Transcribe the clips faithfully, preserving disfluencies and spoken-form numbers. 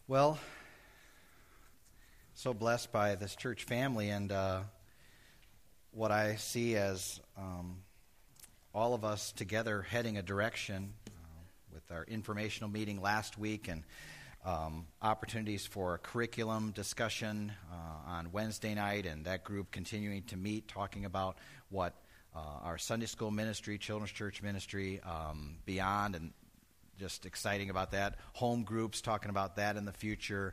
Well, so blessed by this church family and uh, what I see as um, all of us together heading a direction uh, with our informational meeting last week and um, opportunities for a curriculum discussion uh, on Wednesday night, and that group continuing to meet, talking about what uh, our Sunday school ministry, children's church ministry, um, beyond, and just exciting about that. Home groups, talking about that in the future.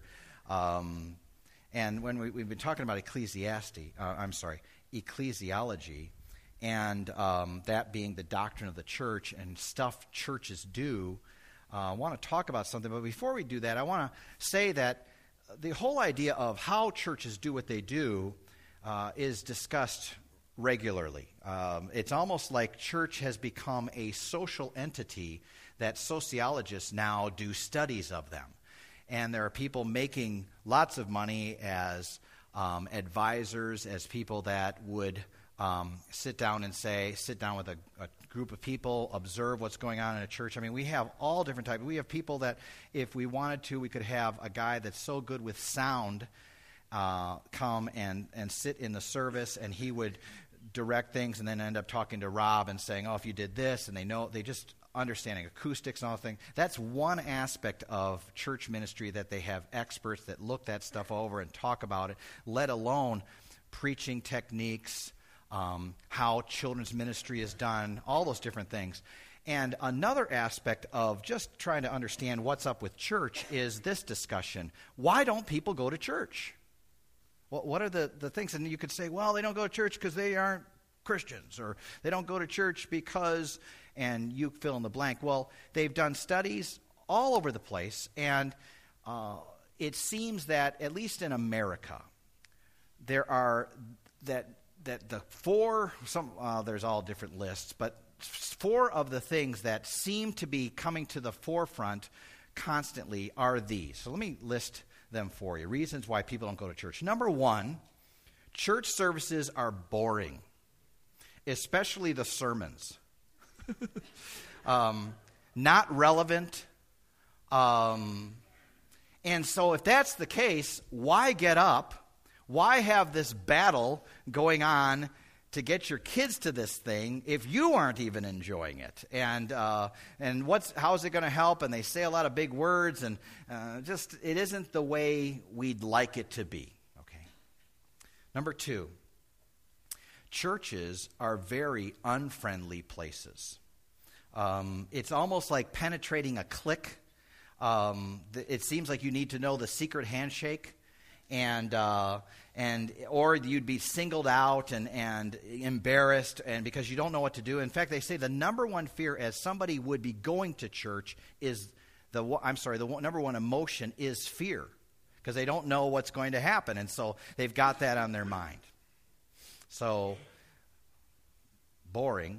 Um, and when we, we've been talking about Ecclesiastes, uh, I'm sorry, ecclesiology, and um, that being the doctrine of the church and stuff churches do, uh, I want to talk about something. But before we do that, I want to say that the whole idea of how churches do what they do uh, is discussed regularly. Um, it's almost like church has become a social entity that sociologists now do studies of them. And there are people making lots of money as um, advisors, as people that would um, sit down and say, sit down with a, a group of people, observe what's going on in a church. I mean, we have all different types. We have people that, if we wanted to, we could have a guy that's so good with sound uh, come and, and sit in the service, and he would direct things and then end up talking to Rob and saying, oh, if you did this, and they know, they just understanding acoustics and all things. That's one aspect of church ministry, that they have experts that look that stuff over and talk about it, let alone preaching techniques, um, how children's ministry is done, all those different things. And another aspect of just trying to understand what's up with church is this discussion. Why don't people go to church? Well, what are the, the things? And you could say, well, they don't go to church because they aren't Christians, or they don't go to church because, and you fill in the blank. Well, they've done studies all over the place, and uh, it seems that, at least in America, there are, that that the four, some uh, there's all different lists, but four of the things that seem to be coming to the forefront constantly are these. So let me list them for you. Reasons why people don't go to church. Number one, church services are boring, especially the sermons. um, not relevant. Um, and so if that's the case, why get up? Why have this battle going on to get your kids to this thing if you aren't even enjoying it? And uh, and what's how is it going to help? And they say a lot of big words, and uh, just it isn't the way we'd like it to be. Okay. Number two, churches are very unfriendly places. Um, it's almost like penetrating a clique. Um, th- it seems like you need to know the secret handshake, and uh, and or you'd be singled out and, and embarrassed, and because you don't know what to do. In fact, they say the number one fear as somebody would be going to church is the I'm sorry the number one emotion is fear, because they don't know what's going to happen, and so they've got that on their mind. So, boring,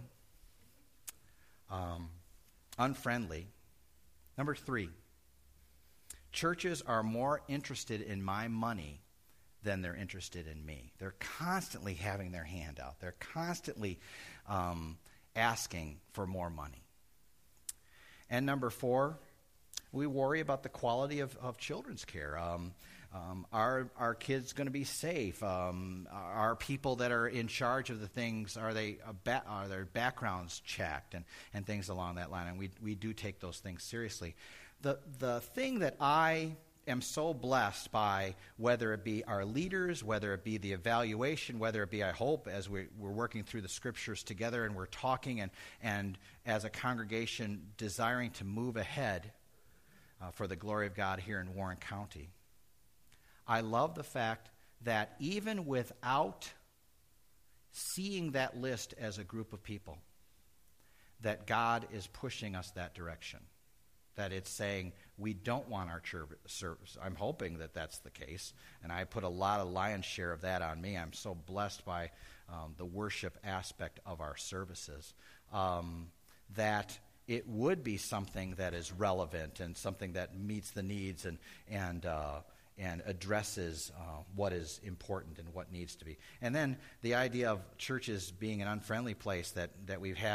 um, unfriendly. Number three, churches are more interested in my money than they're interested in me. They're constantly having their hand out. They're constantly um, asking for more money. And number four, we worry about the quality of, of children's care. Um, Um, are our kids going to be safe? Um, are people that are in charge of the things, are they uh, ba- are their backgrounds checked, and, and things along that line? And we we do take those things seriously. The the thing that I am so blessed by, whether it be our leaders, whether it be the evaluation, whether it be, I hope, as we, we're working through the scriptures together and we're talking and, and as a congregation desiring to move ahead uh, for the glory of God here in Warren County, I love the fact that even without seeing that list as a group of people, that God is pushing us that direction. That it's saying we don't want our church service. I'm hoping that that's the case, and I put a lot of lion's share of that on me. I'm so blessed by um, the worship aspect of our services, um, that it would be something that is relevant and something that meets the needs and and uh, and addresses uh, what is important and what needs to be. And then the idea of churches being an unfriendly place, that, that we have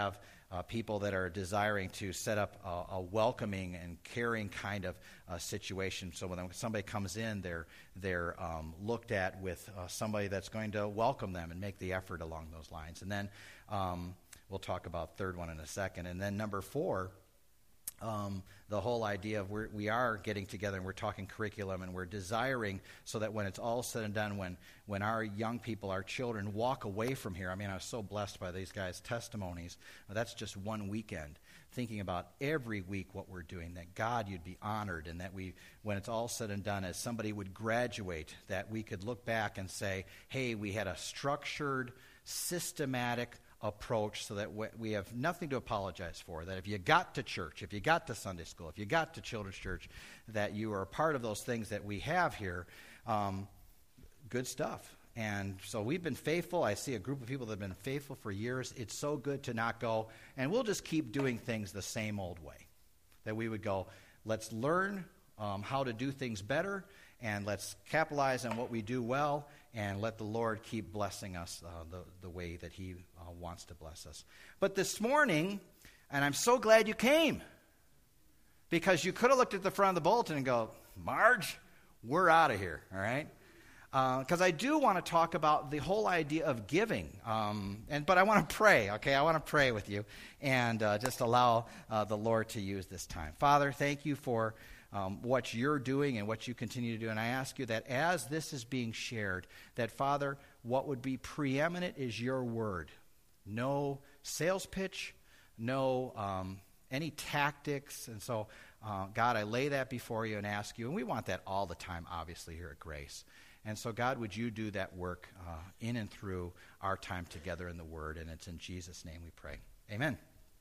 uh, people that are desiring to set up a, a welcoming and caring kind of uh, situation. So when somebody comes in, they're they're um, looked at with uh, somebody that's going to welcome them and make the effort along those lines. And then um, we'll talk about third one in a second. And then number four. Um, the whole idea of we're, we are getting together and we're talking curriculum and we're desiring so that when it's all said and done, when when our young people, our children walk away from here, I mean, I was so blessed by these guys' testimonies. That's just one weekend. Thinking about every week what we're doing, that God, you'd be honored, and that we, when it's all said and done, as somebody would graduate, that we could look back and say, hey, we had a structured, systematic approach so that we have nothing to apologize for, that if you got to church, if you got to Sunday school, if you got to children's church, that you are a part of those things that we have here. Um, good stuff. And so we've been faithful. I see a group of people that have been faithful for years. It's so good to not go, and we'll just keep doing things the same old way. That we would go, let's learn um, how to do things better, and let's capitalize on what we do well, and let the Lord keep blessing us uh, the, the way that he uh, wants to bless us. But this morning, and I'm so glad you came, because you could have looked at the front of the bulletin and go, Marge, we're out of here, all right? Because uh, I do want to talk about the whole idea of giving, um, and but I want to pray, okay? I want to pray with you and uh, just allow uh, the Lord to use this time. Father, thank you for Um, what you're doing and what you continue to do. And I ask you that as this is being shared, that, Father, what would be preeminent is your word. No sales pitch, no um, any tactics. And so, uh, God, I lay that before you and ask you, and we want that all the time, obviously, here at Grace. And so, God, would you do that work uh, in and through our time together in the word. And it's in Jesus' name we pray. Amen.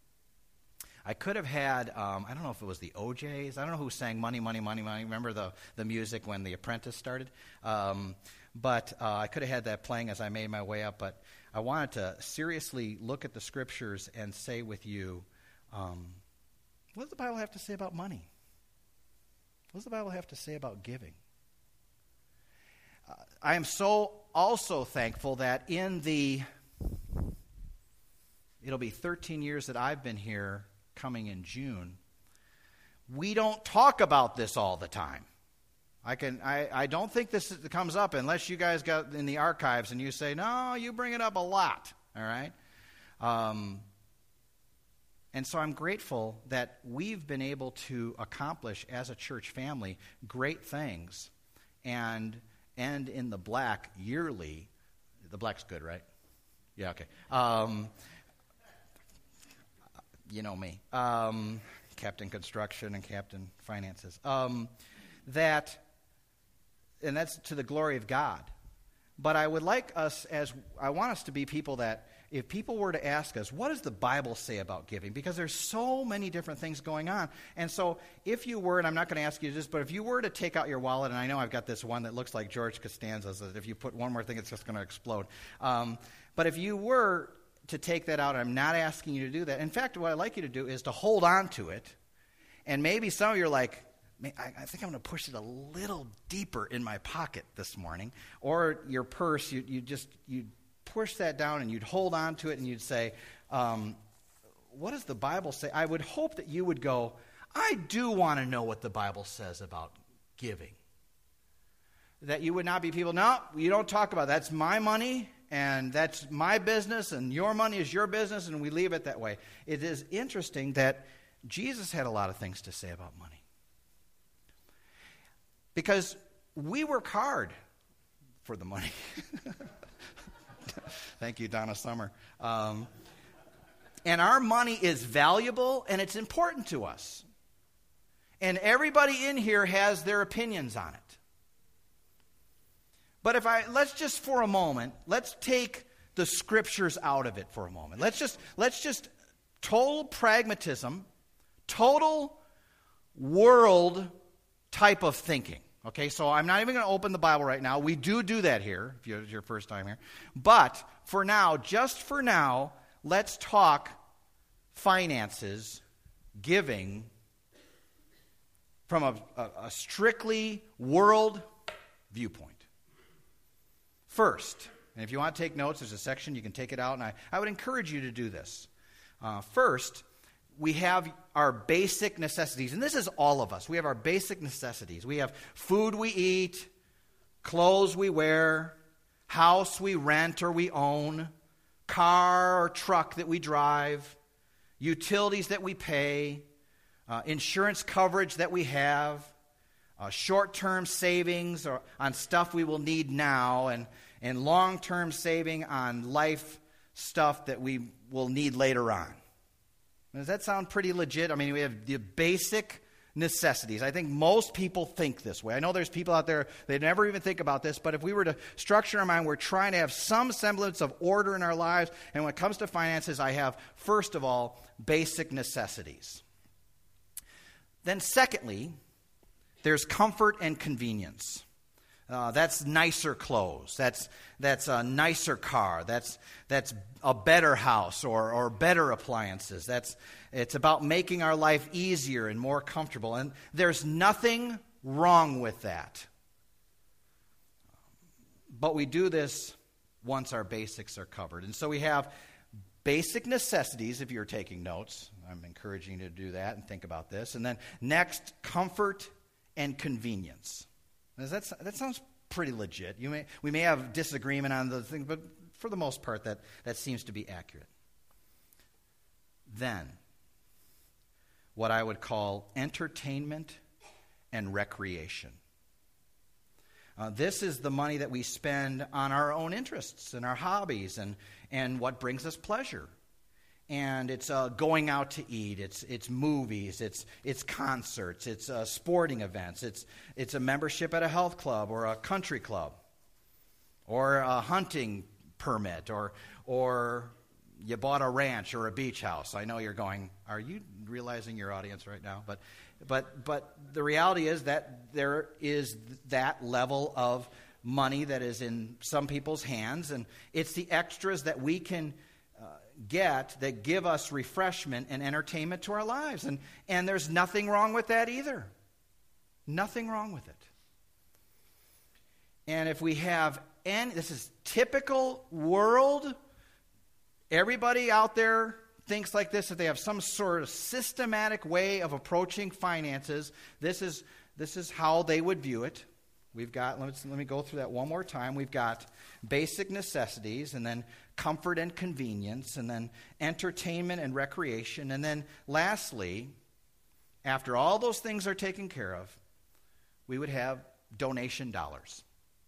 I could have had, um, I don't know if it was the O Js. I don't know who sang Money, Money, Money, Money. Remember the, the music when The Apprentice started? Um, but uh, I could have had that playing as I made my way up. But I wanted to seriously look at the scriptures and say with you, um, what does the Bible have to say about money? What does the Bible have to say about giving? Uh, I am so also thankful that in the, it'll be thirteen years that I've been here, coming in June, we don't talk about this all the time. I can I, I don't think this comes up unless you guys got in the archives and you say, no, you bring it up a lot, all right? Um, and so I'm grateful that we've been able to accomplish as a church family great things and end in the black yearly. The black's good, right? Yeah, okay. Um You know me, um, Captain Construction and Captain Finances. Um, that, and that's to the glory of God. But I would like us, as I want us to be people that, if people were to ask us, what does the Bible say about giving? Because there's so many different things going on. And so if you were, and I'm not going to ask you this, but if you were to take out your wallet, and I know I've got this one that looks like George Costanza's, that if you put one more thing, it's just going to explode. Um, but if you were to take that out, I'm not asking you to do that. In fact, what I'd like you to do is to hold on to it. And maybe some of you are like, I, I think I'm going to push it a little deeper in my pocket this morning. Or your purse, you, you just, you'd push that down and you'd hold on to it and you'd say, um, what does the Bible say? I would hope that you would go, I do want to know what the Bible says about giving. That you would not be people, no, you don't talk about it. That's my money. And that's my business, and your money is your business, and we leave it that way. It is interesting that Jesus had a lot of things to say about money. Because we work hard for the money. Thank you, Donna Summer. Um, and our money is valuable, and it's important to us. And everybody in here has their opinions on it. But if I, let's just for a moment, let's take the scriptures out of it for a moment. Let's just, let's just, total pragmatism, total world type of thinking. Okay, so I'm not even going to open the Bible right now. We do do that here, if it's your first time here. But for now, just for now, let's talk finances, giving, from a, a, a strictly world viewpoint. First, and if you want to take notes, there's a section, you can take it out, and I, I would encourage you to do this. Uh, first, we have our basic necessities, and this is all of us. We have our basic necessities. We have food we eat, clothes we wear, house we rent or we own, car or truck that we drive, utilities that we pay, uh, insurance coverage that we have, uh, short-term savings or on stuff we will need now, and, and long-term saving on life stuff that we will need later on. Does that sound pretty legit? I mean, we have the basic necessities. I think most people think this way. I know there's people out there, they never even think about this, but if we were to structure our mind, we're trying to have some semblance of order in our lives. And when it comes to finances, I have, first of all, basic necessities. Then secondly, there's comfort and convenience. Uh, that's nicer clothes. That's that's a nicer car. That's that's a better house or or better appliances. That's it's about making our life easier and more comfortable. And there's nothing wrong with that. But we do this once our basics are covered. And so we have basic necessities, if you're taking notes. I'm encouraging you to do that and think about this. And then next, comfort and convenience. Does that, that sounds pretty legit. You may, we may have disagreement on the thing, but for the most part, that, that seems to be accurate. Then, what I would call entertainment and recreation. Uh, this is the money that we spend on our own interests and our hobbies and, and what brings us pleasure. And it's uh, going out to eat, it's it's movies, it's it's concerts, it's uh, sporting events, it's it's a membership at a health club or a country club, or a hunting permit, or or you bought a ranch or a beach house. I know you're going, are you realizing your audience right now? But but but the reality is that there is that level of money that is in some people's hands, and it's the extras that we can Uh, get that give us refreshment and entertainment to our lives. And, and there's nothing wrong with that either. Nothing wrong with it. And if we have any, this is typical world, everybody out there thinks like this, if they have some sort of systematic way of approaching finances, this is, this is how they would view it. We've got, let's, let me go through that one more time. We've got basic necessities, and then comfort and convenience, and then entertainment and recreation. And then lastly, after all those things are taken care of, we would have donation dollars.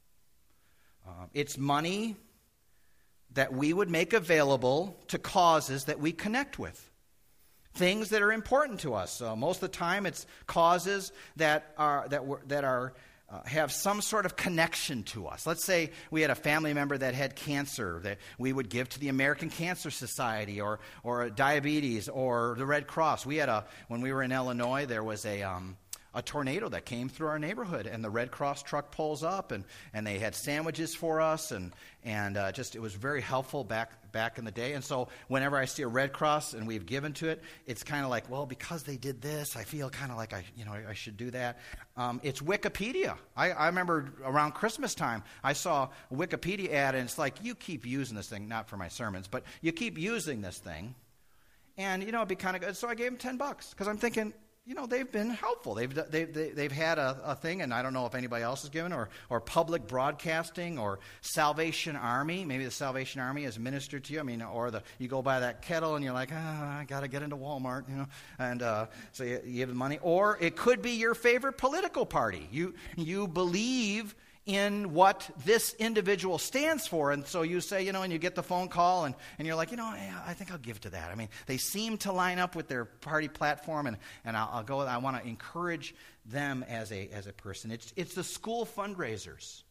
Uh, it's money that we would make available to causes that we connect with. Things that are important to us. Uh, most of the time it's causes that are that were that are Uh, have some sort of connection to us. Let's say we had a family member that had cancer that we would give to the American Cancer Society, or or diabetes, or the Red Cross. We had a when we were in Illinois, there was a um, a tornado that came through our neighborhood, and the Red Cross truck pulls up, and, and they had sandwiches for us, and and uh, just it was very helpful back back in the day. And so whenever I see a Red Cross and we've given to it, it's kind of like, well, because they did this, I feel kind of like I you know I, I should do that. Um, it's Wikipedia. I, I remember around Christmas time, I saw a Wikipedia ad, and it's like, you keep using this thing, not for my sermons, but you keep using this thing, and you know it'd be kind of good. So I gave them ten bucks because I'm thinking, you know, they've been helpful. They've they've they've had a, a thing, and I don't know if anybody else has given, or or public broadcasting, or Salvation Army. Maybe the Salvation Army has ministered to you. I mean, or the you go buy that kettle, and you're like, ah, I got to get into Walmart, you know, and uh, so you, you give them money. Or it could be your favorite political party. You you believe in what this individual stands for. And so you say, you know, and you get the phone call, and, and you're like, you know, yeah, I think I'll give to that. I mean, they seem to line up with their party platform, and, and I'll, I'll go, I want to encourage them as a as a person. It's it's the school fundraisers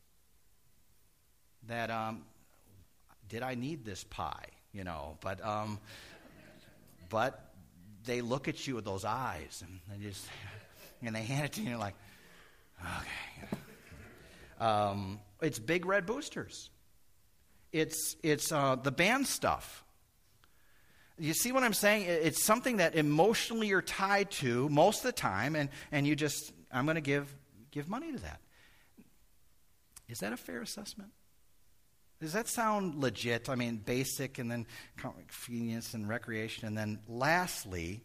that, um, did I need this pie? You know, but um, but they look at you with those eyes, and they just, and they hand it to you, and you're like, okay. Um, it's Big Red Boosters. It's it's uh, the band stuff. You see what I'm saying? It's something that emotionally you're tied to most of the time, and, and you just, I'm going to give give money to that. Is that a fair assessment? Does that sound legit? I mean, basic, and then convenience and recreation, and then lastly,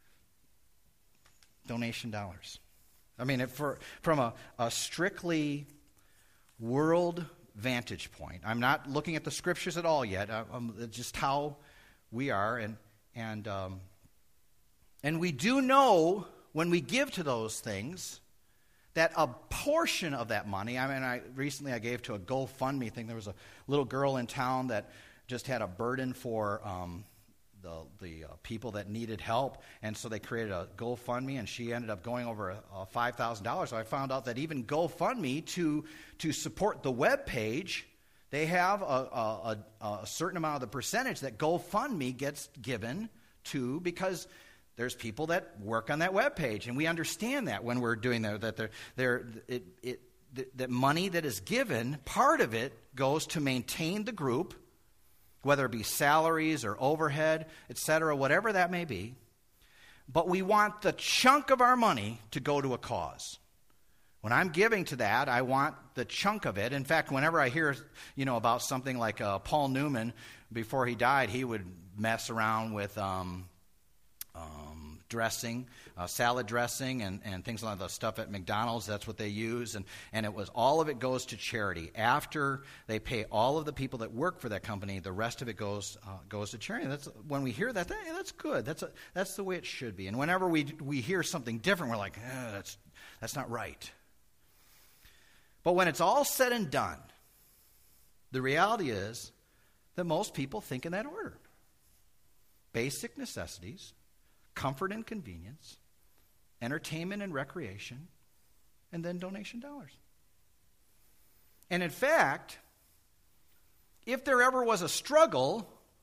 donation dollars. I mean, if for, from a, a strictly world vantage point, I'm not looking at the scriptures at all yet. I, I'm, it's just how we are, and and um, and we do know when we give to those things that a portion of that money, I mean, I recently I gave to a GoFundMe thing. There was a little girl in town that just had a burden for um, the the uh, people that needed help, and so they created a GoFundMe, and she ended up going over a, a five thousand dollars. So I found out that even GoFundMe, to to support the web page, they have a, a, a, a certain amount of the percentage that GoFundMe gets given to, because there's people that work on that web page, and we understand that when we're doing that, that they're, they're, it, it, that money that is given, part of it goes to maintain the group, whether it be salaries or overhead, et cetera, whatever that may be. But we want the chunk of our money to go to a cause. When I'm giving to that, I want the chunk of it. In fact, whenever I hear, you know, about something like uh, Paul Newman, before he died, he would mess around with Um, Um, dressing, uh, salad dressing, and, and things like the stuff at McDonald's. That's what they use, and, and it was all of it goes to charity. After they pay all of the people that work for that company, the rest of it goes uh, goes to charity. That's when we hear that, hey, that's good. That's a, that's the way it should be. And whenever we we hear something different, we're like, eh, that's that's not right. But when it's all said and done, the reality is that most people think in that order: basic necessities, comfort and convenience, entertainment and recreation, and then donation dollars. And in fact, if there ever was a struggle,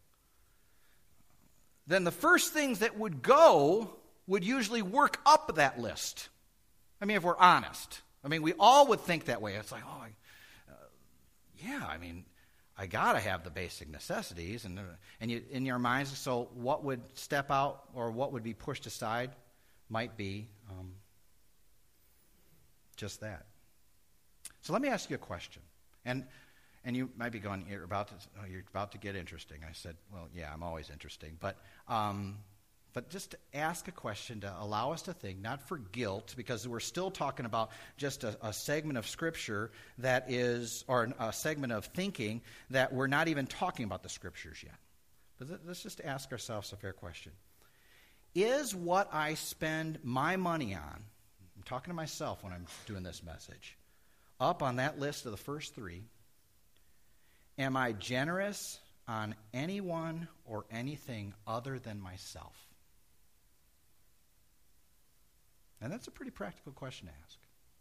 then the first things that would go would usually work up that list. I mean, if we're honest. I mean, we all would think that way. It's like, oh, I, uh, yeah, I mean, I got to have the basic necessities, and and you, in your minds, so what would step out or what would be pushed aside might be um, just that. So let me ask you a question, and and you might be going, you're about to oh, you're about to get interesting. I said, well, yeah, I'm always interesting, but um, but just to ask a question to allow us to think, not for guilt, because we're still talking about just a, a segment of Scripture that is, or a segment of thinking that we're not even talking about the Scriptures yet. But th- let's just ask ourselves a fair question. Is what I spend my money on, I'm talking to myself when I'm doing this message, up on that list of the first three? Am I generous on anyone or anything other than myself? And that's a pretty practical question to ask.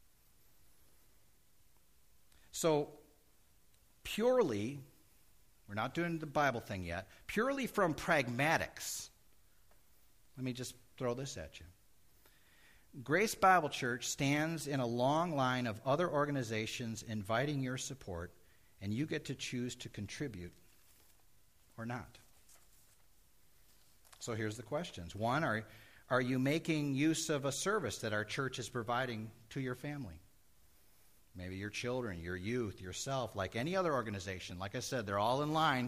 So, purely, we're not doing the Bible thing yet, purely from pragmatics, let me just throw this at you. Grace Bible Church stands in a long line of other organizations inviting your support, and you get to choose to contribute or not. So here's the questions. One, are Are you making use of a service that our church is providing to your family? Maybe your children, your youth, yourself, like any other organization. Like I said, they're all in line.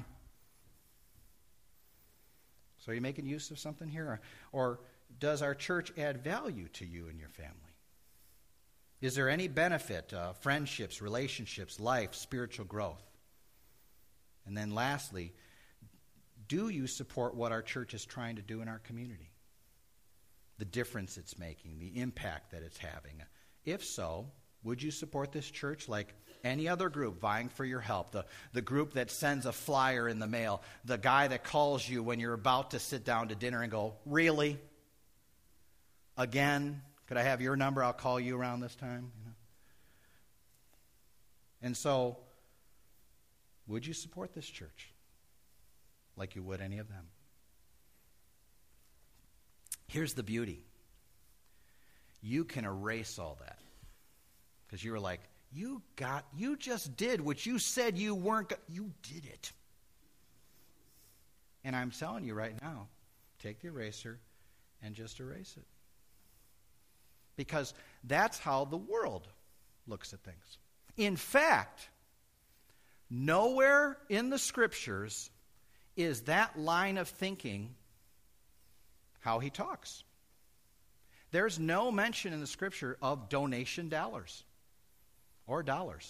So are you making use of something here? Or, or does our church add value to you and your family? Is there any benefit, uh, friendships, relationships, life, spiritual growth? And then lastly, do you support what our church is trying to do in our community? The difference it's making, the impact that it's having. If so, would you support this church like any other group vying for your help? The, the group that sends a flyer in the mail, the guy that calls you when you're about to sit down to dinner and go, really? Again? Could I have your number? I'll call you around this time. You know? And so, would you support this church like you would any of them? Here's the beauty. You can erase all that. Because you were like, you got, you just did what you said you weren't, go- you did it. And I'm telling you right now, take the eraser and just erase it. Because that's how the world looks at things. In fact, Nowhere in the Scriptures is that line of thinking how he talks. There's no mention in the Scripture of donation dollars or dollars.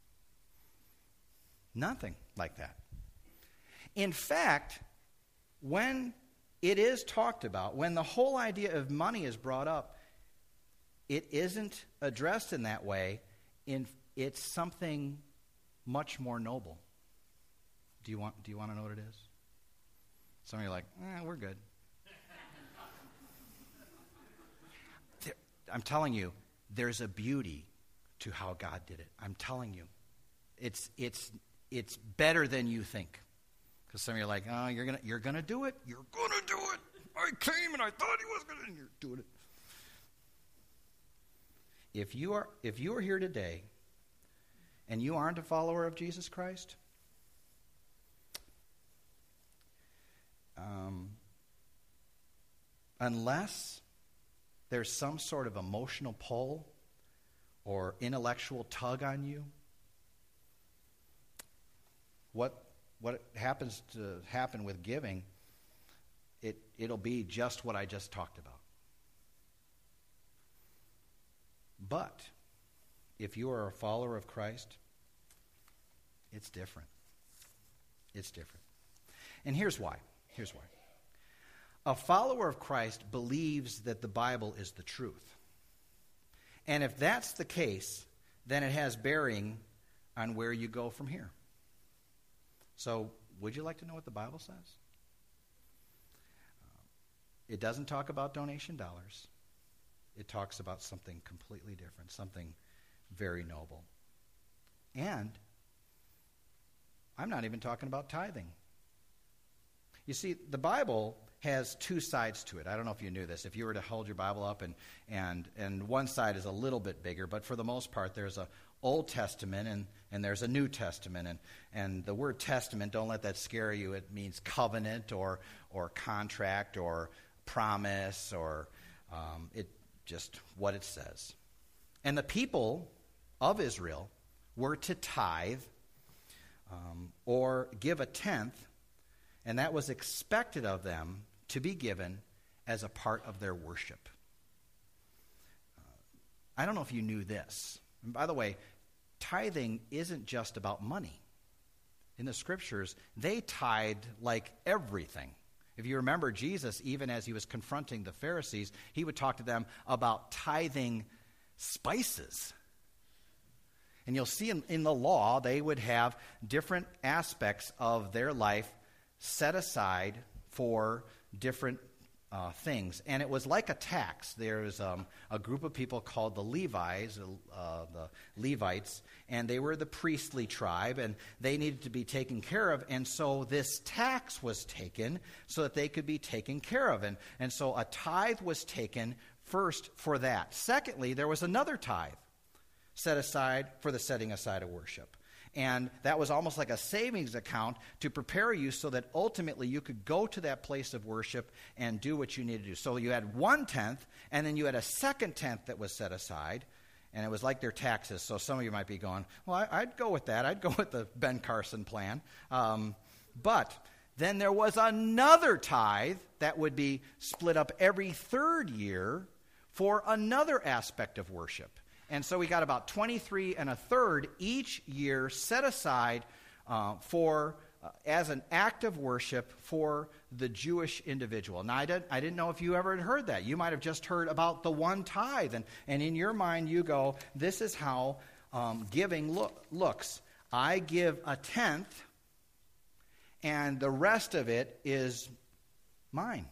Nothing like that. In fact, when it is talked about, when the whole idea of money is brought up, it isn't addressed in that way. In, it's something much more noble. Do you want, do you want to know what it is? Some of you are like, eh, we're good. there, I'm telling you, there's a beauty to how God did it. I'm telling you. It's, it's, it's better than you think. Because some of you are like, oh, you're gonna, you're gonna do it. You're gonna do it. I came and I thought he was gonna, and you're doing it. If you are, if you are here today, and you aren't a follower of Jesus Christ, um, unless there's some sort of emotional pull or intellectual tug on you, what? What happens to happen with giving, it, it'll be just what I just talked about. But if you are a follower of Christ, it's different. It's different. And here's why. Here's why. A follower of Christ believes that the Bible is the truth. And if that's the case, then it has bearing on where you go from here. So, would you like to know what the Bible says? Uh, it doesn't talk about donation dollars. It talks about something completely different, something very noble. And I'm not even talking about tithing. You see, the Bible has two sides to it. I don't know if you knew this. If you were to hold your Bible up and and and one side is a little bit bigger, but for the most part there's a Old Testament and, and there's a New Testament. And, and the word testament, don't let that scare you. It means covenant or or contract or promise or um, it just what it says. And the people of Israel were to tithe um, or give a tenth, and that was expected of them to be given as a part of their worship. Uh, I don't know if you knew this. And by the way, tithing isn't just about money. In the Scriptures, they tithed like everything. If you remember Jesus, even as he was confronting the Pharisees, he would talk to them about tithing spices. And you'll see in, in the law, they would have different aspects of their life set aside for different uh, things. And it was like a tax. There's um, a group of people called the Levites, uh, the Levites, and they were the priestly tribe, and they needed to be taken care of. And so this tax was taken so that they could be taken care of. And, and so a tithe was taken first for that. Secondly, there was another tithe set aside for the setting aside of worship. And that was almost like a savings account to prepare you so that ultimately you could go to that place of worship and do what you needed to do. So you had one tenth, and then you had a second tenth that was set aside, and it was like their taxes. So some of you might be going, well, I, I'd go with that. I'd go with the Ben Carson plan. Um, but then there was another tithe that would be split up every third year for another aspect of worship. And so we got about twenty-three and a third each year set aside uh, for uh, as an act of worship for the Jewish individual. Now, I didn't, I didn't know if you ever had heard that. You might have just heard about the one tithe. And, and in your mind, you go, this is how um, giving look, looks. I give a tenth, and the rest of it is mine.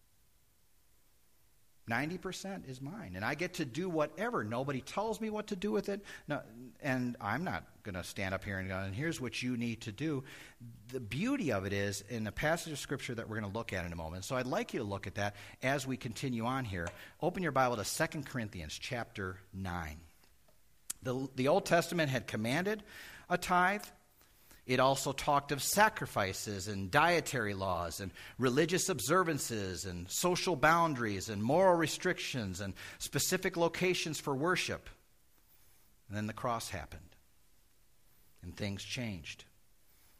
ninety percent is mine, and I get to do whatever. Nobody tells me what to do with it, no, and I'm not going to stand up here and go, and here's what you need to do. The beauty of it is in the passage of Scripture that we're going to look at in a moment, so I'd like you to look at that as we continue on here. Open your Bible to Second Corinthians chapter nine. The, the Old Testament had commanded a tithe. It also talked of sacrifices and dietary laws and religious observances and social boundaries and moral restrictions and specific locations for worship. And then the cross happened, and things changed.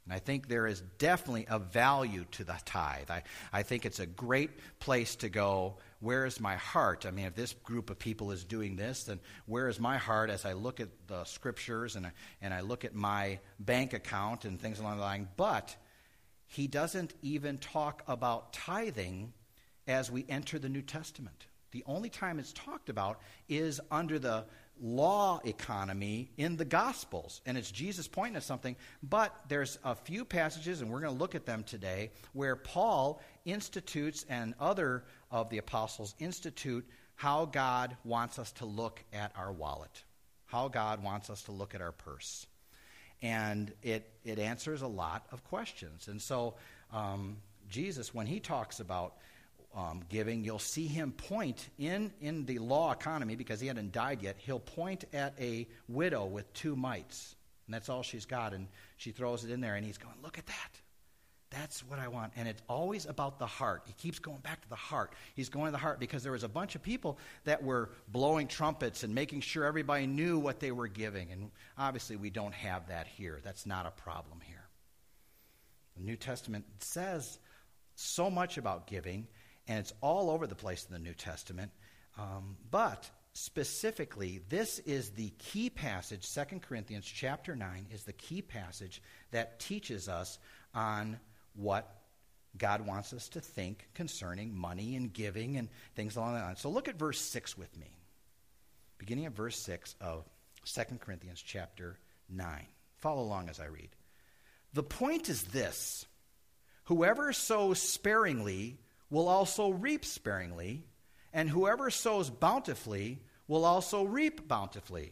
And I think there is definitely a value to the tithe. I, I think it's a great place to go. Where is my heart? I mean, if this group of people is doing this, then where is my heart as I look at the scriptures and, and I look at my bank account and things along the line? But he doesn't even talk about tithing as we enter the New Testament. The only time it's talked about is under the law economy in the Gospels, and it's Jesus pointing at something. But there's a few passages, and we're going to look at them today, where Paul institutes and other of the apostles institute how God wants us to look at our wallet, how God wants us to look at our purse. And it, it answers a lot of questions. And so um, Jesus, when he talks about Um, giving, you'll see him point in, in the law economy, because he hadn't died yet, he'll point at a widow with two mites, and that's all she's got, and she throws it in there, and he's going, look at that. That's what I want. And it's always about the heart. He keeps going back to the heart. He's going to the heart because there was a bunch of people that were blowing trumpets and making sure everybody knew what they were giving, and obviously we don't have that here. That's not a problem here. The New Testament says so much about giving, and it's all over the place in the New Testament. Um, but specifically, this is the key passage. Second Corinthians chapter nine is the key passage that teaches us on what God wants us to think concerning money and giving and things along that line. So look at verse six with me. Beginning at verse six of Second Corinthians chapter nine. Follow along as I read. The point is this: whoever sows sparingly will also reap sparingly, and whoever sows bountifully will also reap bountifully.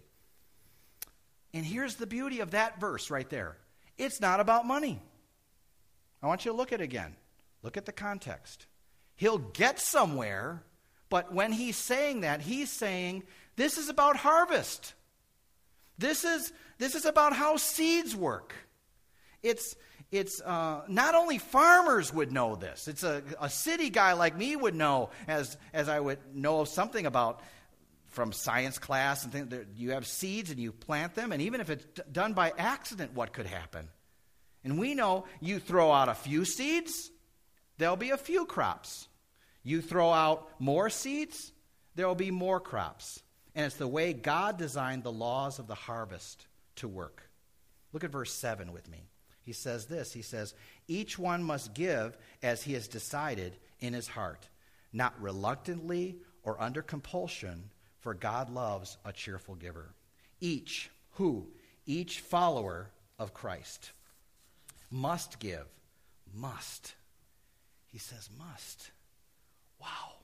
And here's the beauty of that verse right there. It's not about money. I want you to look at it again. Look at the context. He'll get somewhere, but when he's saying that, he's saying this is about harvest. This is, this is about how seeds work. It's It's uh, not only farmers would know this. It's a, a city guy like me would know, as as I would know something about from science class and things. You have seeds and you plant them, and even if it's d- done by accident, what could happen? And we know you throw out a few seeds, there'll be a few crops. You throw out more seeds, there'll be more crops. And it's the way God designed the laws of the harvest to work. Look at verse seven with me. He says this, he says, each one must give as he has decided in his heart, not reluctantly or under compulsion, for God loves a cheerful giver. Each, who? Each follower of Christ must give, must. He says must. Wow.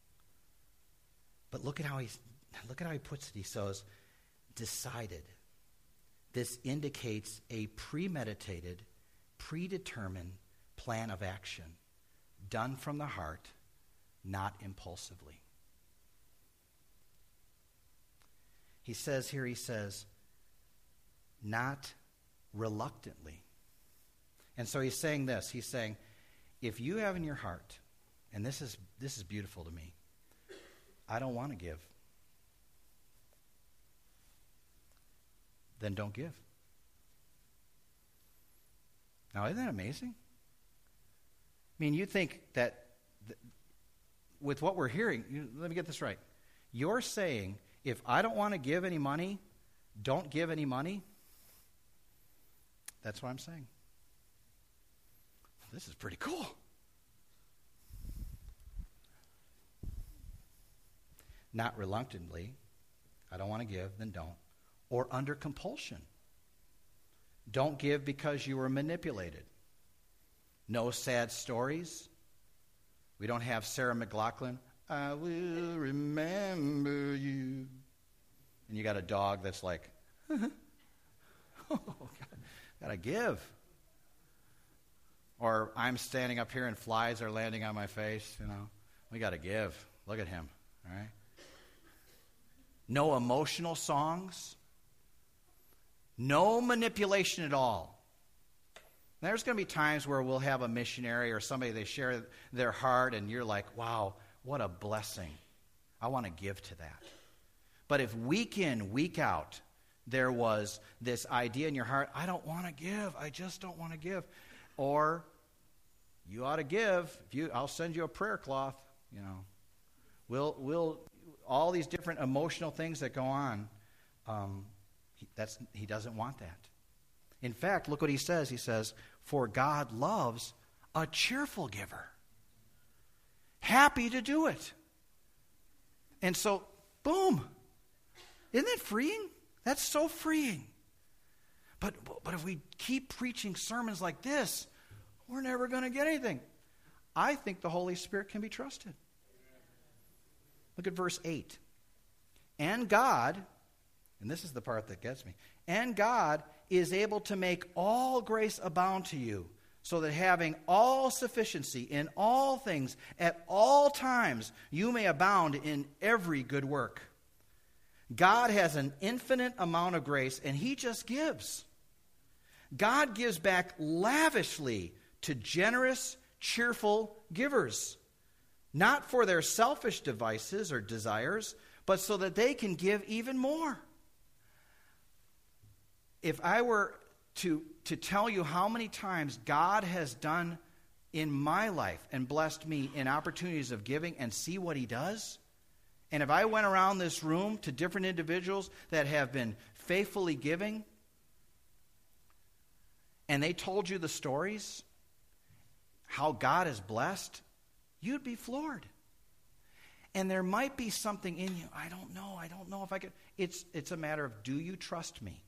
But look at how he, look at how he puts it. He says, decided. This indicates a premeditated, predetermined plan of action, done from the heart, not impulsively. He says here, he says, not reluctantly. And so he's saying this. He's saying, if you have in your heart, and this is this is beautiful to me, I don't want to give, then don't give. Now, isn't that amazing? I mean, you think that th- with what we're hearing, you, let me get this right. You're saying, if I don't want to give any money, don't give any money? That's what I'm saying. This is pretty cool. Not reluctantly. I don't want to give, then don't. Or under compulsion. Don't give because you were manipulated. No sad stories. We don't have Sarah McLachlan, I will remember you. And you got a dog that's like, oh, gotta give. Or I'm standing up here and flies are landing on my face, you know. We gotta give. Look at him, all right? No emotional songs. No manipulation at all. There's going to be times where we'll have a missionary or somebody, they share their heart, and you're like, wow, what a blessing. I want to give to that. But if week in, week out, there was this idea in your heart, I don't want to give. I just don't want to give. Or you ought to give. If you, I'll send you a prayer cloth. You know, we'll we'll all these different emotional things that go on. Um, he, that's he doesn't want that. In fact, look what he says. He says, "For God loves a cheerful giver, happy to do it." And so, boom, isn't that freeing? That's so freeing. But but if we keep preaching sermons like this, we're never going to get anything. I think the Holy Spirit can be trusted. Look at verse eight. And God, and this is the part that gets me, and God is able to make all grace abound to you, so that having all sufficiency in all things at all times, you may abound in every good work. God has an infinite amount of grace, and he just gives. God gives back lavishly to generous, cheerful givers, not for their selfish devices or desires, but so that they can give even more. If I were to, to tell you how many times God has done in my life and blessed me in opportunities of giving and see what he does, and if I went around this room to different individuals that have been faithfully giving, and they told you the stories, how God is blessed, you'd be floored. And there might be something in you, I don't know, I don't know if I could. It's, it's a matter of, do you trust me?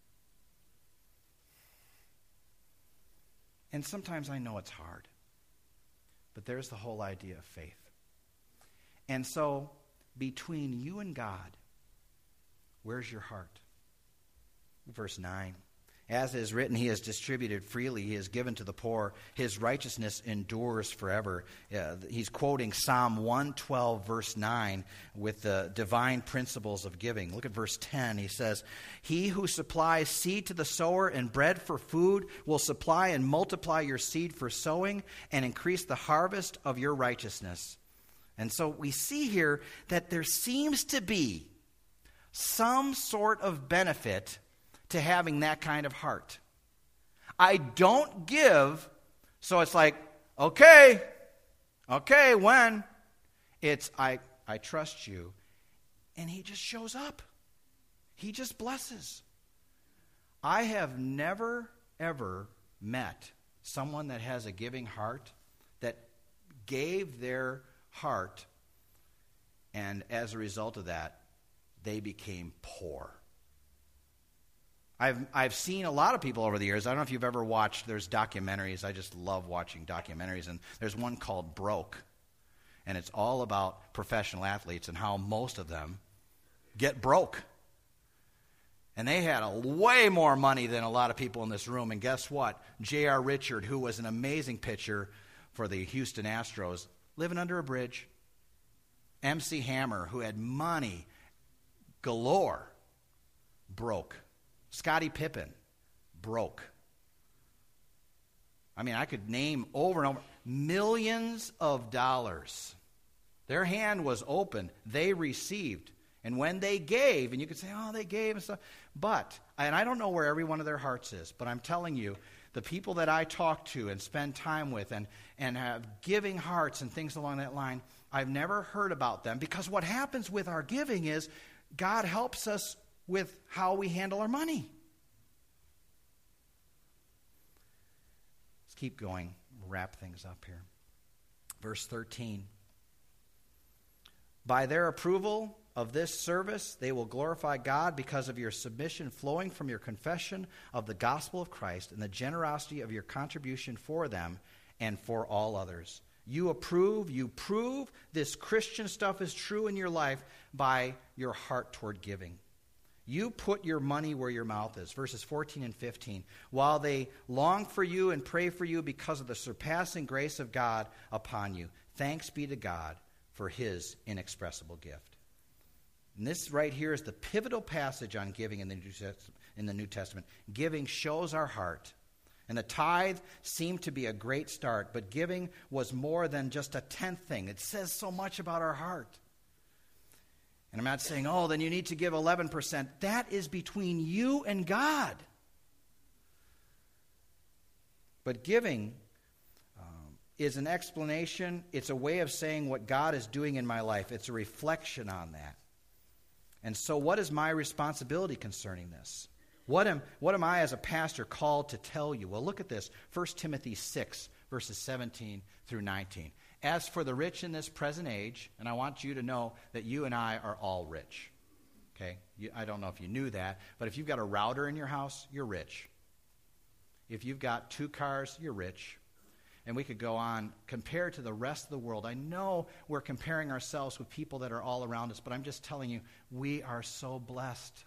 And sometimes I know it's hard. But there's the whole idea of faith. And so, between you and God, where's your heart? Verse nine. As it is written, he has distributed freely, he has given to the poor, his righteousness endures forever. Uh, he's quoting Psalm one twelve, verse nine, with the divine principles of giving. Look at verse ten. He says, he who supplies seed to the sower and bread for food will supply and multiply your seed for sowing and increase the harvest of your righteousness. And so we see here that there seems to be some sort of benefit to having that kind of heart. I don't give, so it's like, okay, okay, when? It's, I, I trust you. And he just shows up. He just blesses. I have never, ever met someone that has a giving heart that gave their heart, and as a result of that, they became poor. I've I've seen a lot of people over the years. I don't know if you've ever watched, there's documentaries. I just love watching documentaries. And there's one called Broke. And it's all about professional athletes and how most of them get broke. And they had a way more money than a lot of people in this room. And guess what? J R. Richard, who was an amazing pitcher for the Houston Astros, living under a bridge. M C Hammer, who had money galore, broke. Scottie Pippen, broke. I mean, I could name over and over millions of dollars. Their hand was open. They received. And when they gave, and you could say, oh, they gave and stuff. But, and I don't know where every one of their hearts is, but I'm telling you, the people that I talk to and spend time with and, and have giving hearts and things along that line, I've never heard about them. Because what happens with our giving is God helps us with how we handle our money. Let's keep going. We'll wrap things up here. Verse thirteen. By their approval of this service, they will glorify God because of your submission flowing from your confession of the gospel of Christ and the generosity of your contribution for them and for all others. You approve, you prove this Christian stuff is true in your life by your heart toward giving. You put your money where your mouth is. Verses fourteen and fifteen. While they long for you and pray for you because of the surpassing grace of God upon you. Thanks be to God for his inexpressible gift. And this right here is the pivotal passage on giving in the New Testament. In the New Testament. Giving shows our heart. And the tithe seemed to be a great start, but giving was more than just a tenth thing. It says so much about our heart. And I'm not saying, oh, then you need to give eleven percent. That is between you and God. But giving um, is an explanation. It's a way of saying what God is doing in my life. It's a reflection on that. And so what is my responsibility concerning this? What am, what am I as a pastor called to tell you? Well, look at this. First Timothy six, verses seventeen through nineteen. As for the rich in this present age, and I want you to know that you and I are all rich. Okay? You, I don't know if you knew that, but if you've got a router in your house, you're rich. If you've got two cars, you're rich. And we could go on, compared to the rest of the world. I know we're comparing ourselves with people that are all around us, but I'm just telling you, we are so blessed.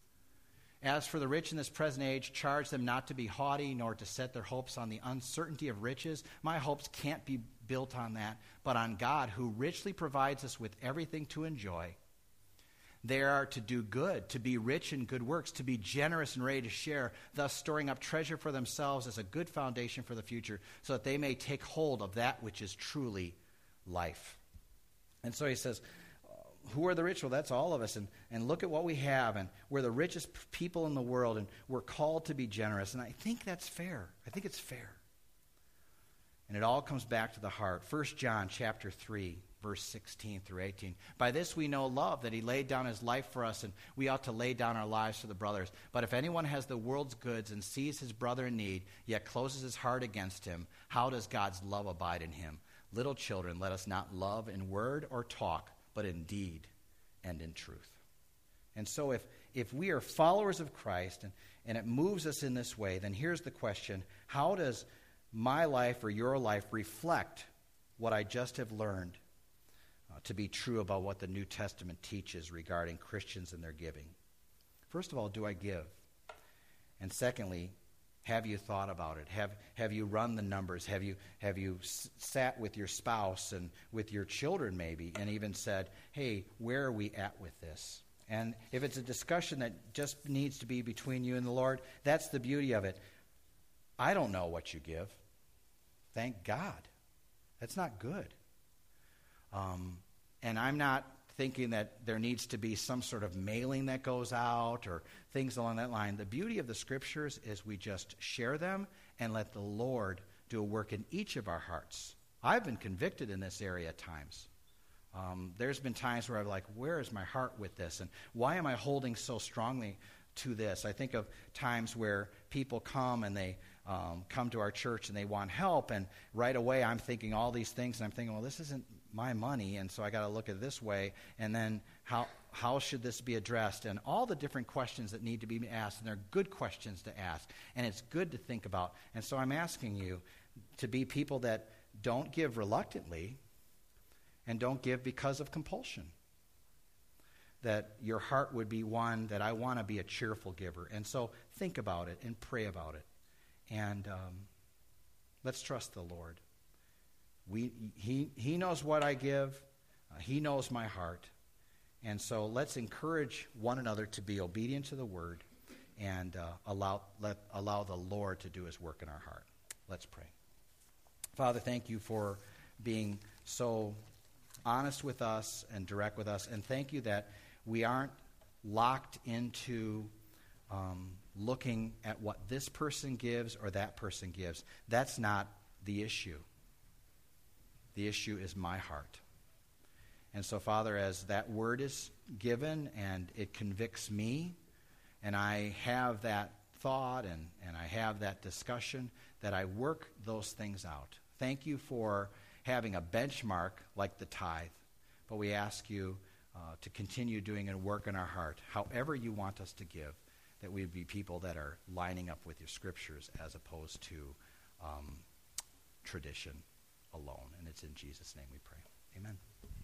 As for the rich in this present age, charge them not to be haughty, nor to set their hopes on the uncertainty of riches. My hopes can't be built on that, but on God, who richly provides us with everything to enjoy. They are to do good, to be rich in good works, to be generous and ready to share, thus storing up treasure for themselves as a good foundation for the future, so that they may take hold of that which is truly life. And so he says, who are the rich? Well, that's all of us. And, and look at what we have. And we're the richest p- people in the world. And we're called to be generous. And I think that's fair. I think it's fair. And it all comes back to the heart. First John chapter three, verse sixteen through eighteen. By this we know love, that he laid down his life for us, and we ought to lay down our lives for the brothers. But if anyone has the world's goods and sees his brother in need, yet closes his heart against him, how does God's love abide in him? Little children, let us not love in word or talk, but in deed and in truth. And so if, if we are followers of Christ and, and it moves us in this way, then here's the question. How does my life or your life reflect what I just have learned uh, to be true about what the New Testament teaches regarding Christians and their giving? First of all, do I give? And secondly, have you thought about it? Have have you run the numbers? Have you have you s- sat with your spouse and with your children maybe and even said, hey, where are we at with this? And if it's a discussion that just needs to be between you and the Lord, that's the beauty of it. I don't know what you give. Thank God. That's not good. Um, and I'm not thinking that there needs to be some sort of mailing that goes out or things along that line. The beauty of the Scriptures is we just share them and let the Lord do a work in each of our hearts. I've been convicted in this area at times. Um, there's been times where I'm like, where is my heart with this? And why am I holding so strongly to this? I think of times where people come and they um, come to our church and they want help, and right away I'm thinking all these things, and I'm thinking, well, this isn't my money, and so I got to look at it this way, and then how how should this be addressed, and all the different questions that need to be asked, and they're good questions to ask, and it's good to think about. And so I'm asking you to be people that don't give reluctantly and don't give because of compulsion. That your heart would be one that I want to be a cheerful giver. And so think about it and pray about it. And um, let's trust the Lord. We he he knows what I give. Uh, he knows my heart. And so let's encourage one another to be obedient to the word and uh, allow let allow the Lord to do his work in our heart. Let's pray. Father, thank you for being so honest with us and direct with us. And thank you that we aren't locked into um, looking at what this person gives or that person gives. That's not the issue. The issue is my heart. And so, Father, as that word is given and it convicts me, and I have that thought and, and I have that discussion, that I work those things out. Thank you for having a benchmark like the tithe. But we ask you uh, to continue doing a work in our heart, however you want us to give, that we would be people that are lining up with your scriptures as opposed to um, tradition alone. And it's in Jesus' name we pray. Amen.